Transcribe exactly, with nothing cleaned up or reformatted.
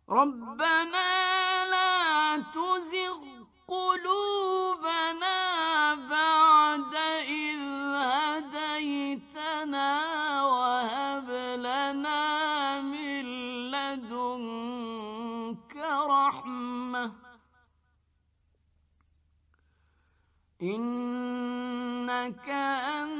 ربنا لا تزغ قلوبنا بعد إذ هديتنا وهب لنا من لدنك رحمة إنك أنت